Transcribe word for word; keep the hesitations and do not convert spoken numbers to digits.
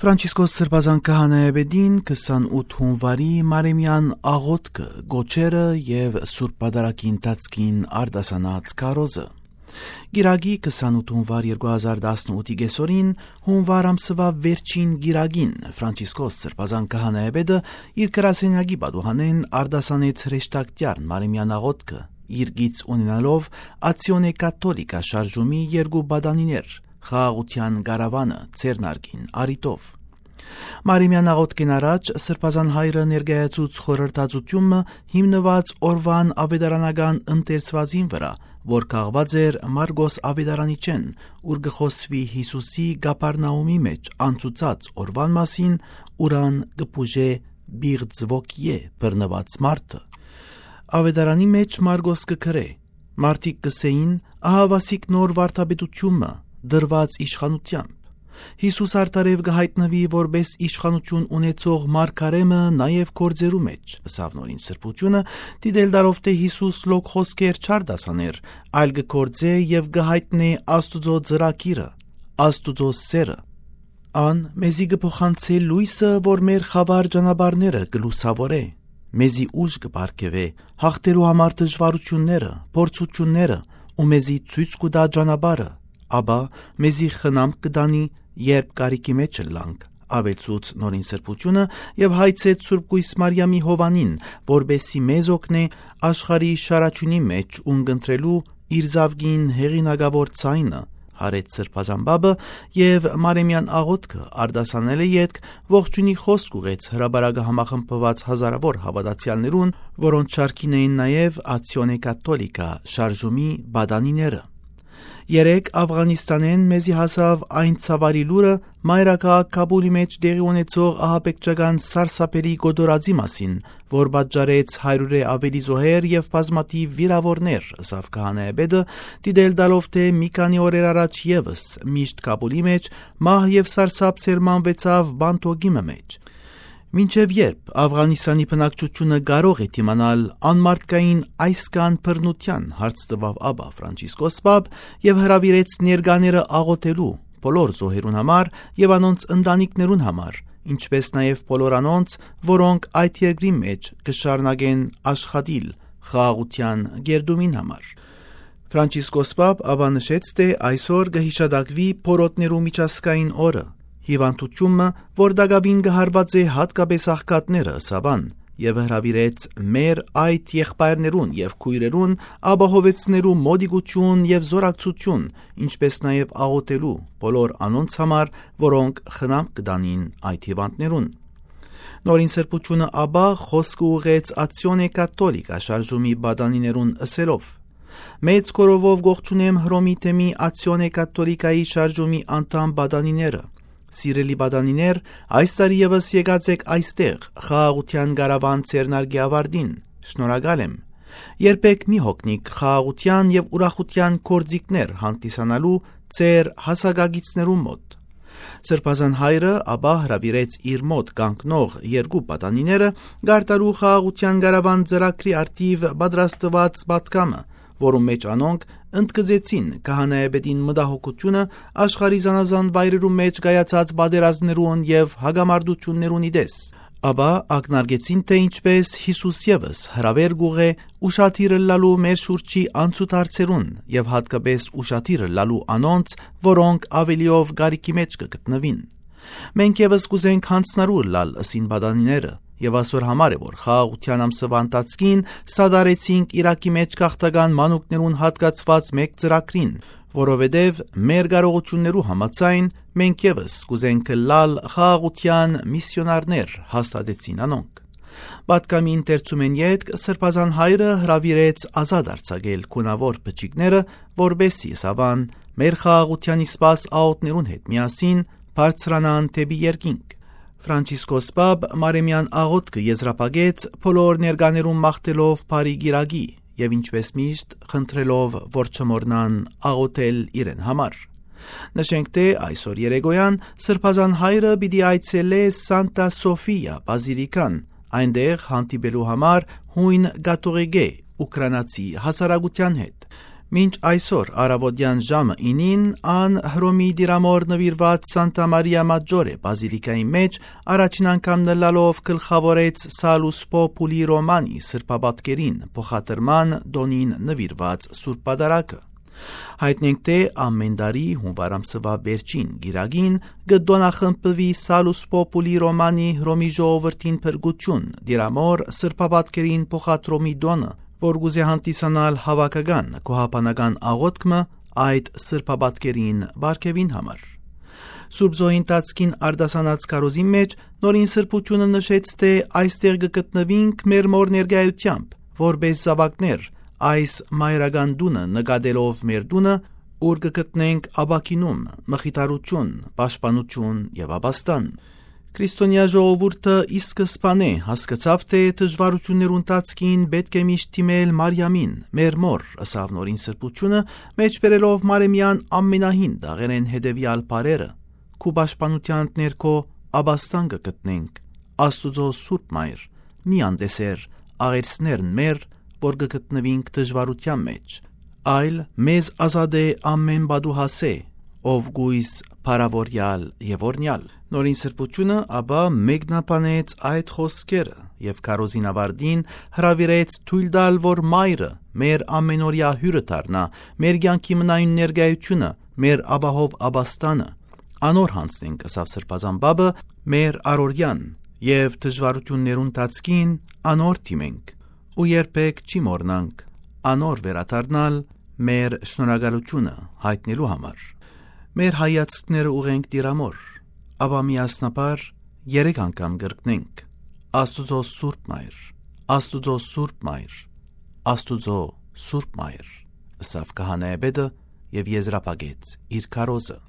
Ֆրանցիսկոս Սրբազան քահանայապետին քսանութ հունվարի Մարեմյան աղոթքը, գոչերը եւ Սուրբ Պատարագի ընթացքին արտասանած քարոզը։ Գիրագի քսանութ հունվար երկու հազար տասնութի կեսօրին հունվար ամսվա վերջին գիրագին Ֆրանցիսկոս Սրբազան քահանայապետը իր գրասենյակի պատուհանեն արտասանեց հրեշտակտյար Մարեմյան աղոթքը, իր գից ունենալով Ացիոնե Կաթոլիկա շարժումի երկու բադանիներ խաղաղության գարավանը ցերնարգին արիտով։ Մարեմյան աղոթքին առաջ Սրբազան հայրը ներկայացուց խորհրդածությունը հիմնված օրվան ավետարանական ընթերցվածին վրա, որ կաղված էր Մարգոս ավետարանիչեն, ուր գխոսվի Հիսուսի Կապառնաումի մեջ անցուցած օրվան մասին, ուրան գպուժե բիղձվոկիե բռնված մարդը։ Ավետարանի մեջ Մարգոս կգրե. մարդիկ կսեին ահավասիկ նոր վարդապետությունը դրված իշխանությամբ։ Հիսուս արդարև կհայտնվի որպես իշխանություն ունեցող մարգարեմը նաև գործերու մեջ, ըսավ նորին սրբությունը, դիտել դարով թե Հիսուս լոկ խոսքեր չարտասաներ, այլ կգործե եւ կհայտնե Աստուծո ծրագիրը, Աստուծո սերը։ Ան մեզի կփոխանցե լույսը, որ մեր խավար ճանապարհները կլուսավորե, մեզի ուժ կբարգեւե հաղթելու համար դժվարությունները, փորձությունները ու մեզի ցույց կտա ճանապարհը, ապա մեզի խնամք կդանի, երբ կարիքի մեջ լանք, ավելցուց նորին սրբությունը եւ հայցեց Սուրբ Կույս Մարիամի Հովանին, որբեսի մեզ օգնե աշխարհի շարաչյունի մեջ ունգընտրելու իր զավգին հեղինակավոր ցայնը, հարեց Սրբազան բաբը եւ Մարեմյան աղոթքը արտասանել է ետք ողջունի խոսք ուղեց հրաբարակը համախմբված հազարավոր հավատացյալներուն, որոնց շարքին էին նաեւ Ացիոնե Կաթոլիկա շարժումի բադանիները։ Երեք Աֆղանիստանեն մեզի հասավ այն ցավալի լուրը մայրաքաղաք Քաբուլի մեջ տեղի ունեցող ահաբեկչական սարսափելի գոտորածի մասին, որ պատճառեց հարյուրե ավելի զոհեր եւ բազմաթիվ վիրավորներ, ըսավ քահանայապետը, դիտել տալով թե մի քանի օրեր առաջ եւս միշտ Քաբուլի մեջ մահ եւ սարսափ սերմանվեցավ բանտոգիմը մեջ։ Մինչև երբ Աֆղանիստանի բնակչությունը կարող է դիմանալ անմարդկային այսքան բռնության, հարց տվավ Աբա Ֆրանցիսկոս պապ եւ հրավիրեց ներկաները աղոթելու բոլոր զոհերուն համար եւ անոնց ընտանիքներուն համար, ինչպես նաեւ բոլոր անոնց, որոնք այդ երկրի մեջ կշարունակեն աշխատել խաղաղության գերդումին համար։ Ֆրանցիսկոս պապ Աբա նշեց, թե այսօր կհիշադակվի փորոտներու միջազգային օրը, հիվանդությունը, որ դակաբին կհարված է հատկապես աղքատները, սավան, եւ հրավիրեց մեր այդ եղբայրներուն եւ քույրերուն ապահովեցնելու մոդիկություն եւ զորակցություն, ինչպես նաեւ աղոթելու բոլոր անոնց համար, որոնք խնամք կդանին այդ հիվանդներուն։ Նորին սրբությունը Աբա խոսքը ուղեց Ացիոնե Կաթոլիկա շարժումի բադանիներուն ըսելով. Մեծ կորովով գողջունեմ Հռոմի թեմի Ացիոնե Կաթոլիկայի շարժումի անդամ բադանիները։ Սիրելի բադանիներ, այս տարի եւս եկած եք այստեղ խաղաղության գարավան ցերնարգի ավարտին, շնորհակալ եմ։ Երբեք մի հոգնիկ խաղաղության եւ ուրախության կորձիկներ հանդիսանալու ձեր հասակագիցներու մոտ։ Սրբազան հայրը ապա հրավիրեց իր մոտ կանգնող երկու բադանիները գարտարու խաղաղության գարավան ծրագրի արդիվ պատրաստված պատկամը, որում մեջ անոնք ընդգծեցին քահանայապետին մտահոգությունը աշխարհի զանազան վայրերում մեջ կայացած պատերազմներուն եւ հագամարտություններուն իդես, ապա ակնարկեցին, թե ինչպես Հիսուս եւս հրավեր գուղե ուշադիր լալու մեր շուրջի անցուտ հարցերուն եւ հատկապես ուշադիր լալու անոնց, որոնք ավելիով գարիքի մեջ կգտնվին։ Մենք եւս կուզենք հանցնարու լալ ըսին բադանիները, եւ այսօր համար է, որ խաղաղության ամսվա ընթացքին սադարեցինք Իրաքի մեջ քաղաքական մանուկներուն հատկացված մեկ ծրագրին, որովհետեւ մեր կարողություններու համաձայն մենք եւս կուզենք լալ խաղաղության միսիոնարներ, հաստատեցին անոնք։ Պատկամի ընթերցումեն ետք Սրբազան հայրը հրավիրեց ազատ արձակել քունավոր բջիջները, որբեսի սավան մեր խաղաղության իսպաս աղոթներուն հետ միասին բարձրանան թեպի երկինք։ Ֆրանցիսկոս պապ Մարեմյան աղոթքը եզրափակեց բոլոր ներկաներուն մաղթելով բարի գիրագի եւ ինչպես միշտ խնդրելով, որ չմոռնան աղոթել իրեն համար։ Նշենք, թե այսօր երեկոյան Սրբազան հայրը պիտի այցելե Սանտա Սոֆիա բազիլիկան, այնտեղ հանդիպելու համար հույն կաթողիկե ուկրաինացի հասարակության հետ։ Մինչ այսօր առավոտյան ժամը ինին ան Հռոմի դիրամոր նվիրված Սանտա Մարիա Մաջորե բազիլիկայի մեջ առաջին անգամ նլալով գլխավորեց Սալուս Պոպուլի Ռոմանի սրբապատկերին փոխադրման դոնին նվիրված Սուրբ Պատարագը։ Հայտնենք թե ամեն տարի հունվար ամսվա վերջին գիրագին գդոնախմբվի Սալուս Պոպուլի Ռոմանի Հռոմի ժողովրդին փրկություն դիրամոր սրբապատկերին փոխադրումի դոնը, որ գուզե հանդիսանալ հավաքական կոհապանական աղոթքը այդ սրբապատկերին բարգևին համար։ Սուրբ Զոհին տածքին արդասանած կարոզի մեջ նորին սրբությունը նշեց, թե այստեղ գտնվինք մեր մոր ներկայությամբ, որպես զավակներ, այս մայրական դունը նկատելով մեր դունը, ուր կգտնենք աբակինում, մխիթարություն, պաշտպանություն եւ աբաստան։ Քրիստոնյա ժողովուրդը ի սկզբանե հասկացավ, թե դժվարություններ ընթացքին պետք է միշտ դիմել Մարիամին, մեր մոր, ըսավ նորին սրբությունը, մեջ բերելով Մարեմյան ամենահին դաղերեն հետևյալ բարերը, քու պաշտպանության ներքո աբաստան կգտնենք, Աստուծո Սուրբ Մայր, մի անդեսեր աղերսներն մեր, որ կգտնվինք դժվարության մեջ, այլ մեզ ազատ է ամեն բադուհասե, ով գույս փարավորյալ եւ օրնյալ։ Նորին սրբությունը ապա մեկնաբանեց այդ խոսքերը եւ քարոզին ավարտին հրավիրեց թույլ տալ, որ Մայրը մեր ամենօրյա հյուրը դառնա, մեր կյանքի մնայուն ներկայությունը, մեր աբահով աբաստանը, անոր հանցնենք, ըսավ սրբազան բաբը, մեր առօրյան եւ դժվարություններուն տածքին անոր թիմենք ու երբեք չի մոռնանք անոր վերադառնալ մեր շնորհակալությունը հայտնելու համար։ Մեր հայացքները ուղենք դիրամոր, ապա միասնաբար երեք անգամ կրկնենք. Աստուծո Սուրբ Մայր, Աստուծո Սուրբ Մայր, Աստուծո Սուրբ Մայր, ըսավ քահանայապետը եւ եզրափակեց իր քարոզը։